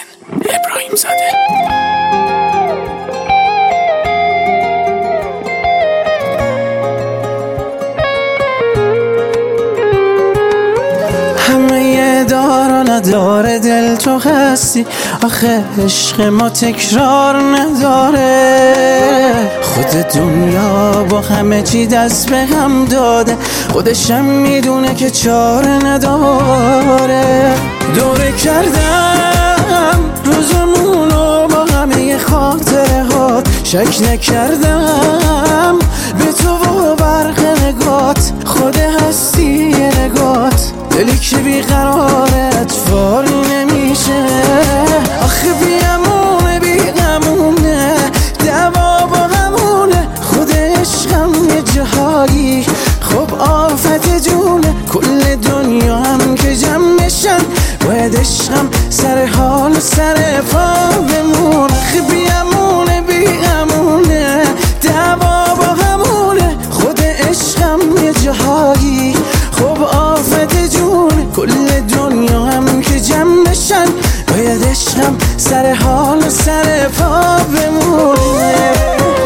ابراهیم زاده. همه دار و نداره دل تو هستی، آخه عشق ما تکرار نداره. خود دنیا با همه چی دست به هم داده، خودشم میدونه که چاره نداره. دوره کردم روزمونو با همه خاطره هات، شک نکردم به تو و برق نگات، خود هستی نگات. دلی که بیقراره اطفاری نمیشه، آخه بیامونه بیغمونه، دوا با همونه. خود عشقم یه جاهایی خب آفت جونه، کل دنیا هم که جمع بشن باید عشقم سر حال و سر پا بمونه. آخه بیامونه بیغمونه، دوا با همونه. خود عشقم یه جاهایی خب آفت جونه، کل دنیا هم که جمع بشن باید عشقم سر حال و سر پا بمونه.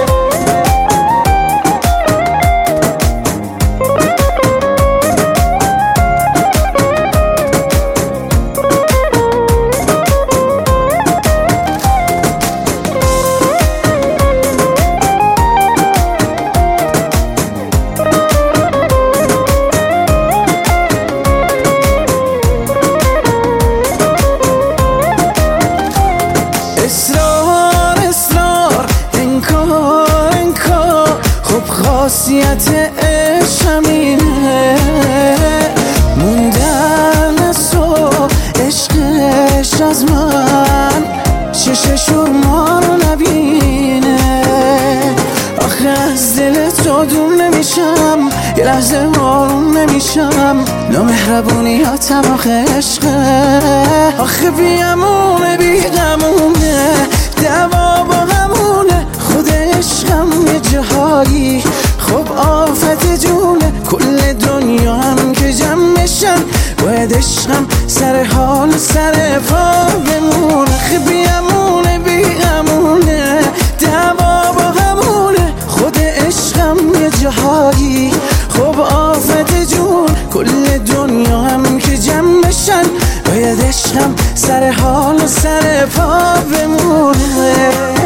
اصرار اصرار انکار انکار، خب خاصیت عشق همینه. موندن از تو عشقش از من، چششون ما رو نبینه. آخه از دل تو دور نمیشم، یه لحظه آروم نمیشم. نامهربونیاتم آخه عشقه، آخه بیامونه بیغمونه، دوا با همونه. خود عشقم یه جاهایی خب آفت جونه، کل دنیا هم که جمع بشن باید عشقم سر حال و سر پا بمونه. آخه بیامونه بیغمونه، دوا با همونه. خود عشقم یه جاهایی خب آفت جون، کل دنیا هم که جمع بشن باید عشقم سر حال و سر پا بمونه.